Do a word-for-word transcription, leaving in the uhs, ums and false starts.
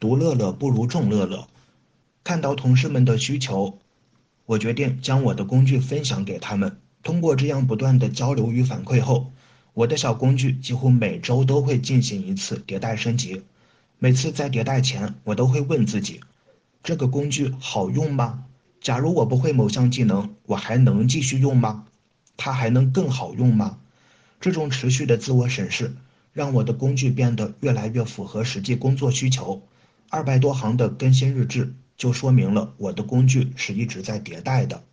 独乐乐不如众乐乐。看到同事们的需求，我决定将我的工具分享给他们。通过这样不断的交流与反馈后，我的小工具几乎每周都会进行一次迭代升级。每次在迭代前，我都会问自己，这个工具好用吗？假如我不会某项技能，我还能继续用吗？它还能更好用吗？这种持续的自我审视，让我的工具变得越来越符合实际工作需求。二百多行的更新日志就说明了我的工具是一直在迭代的。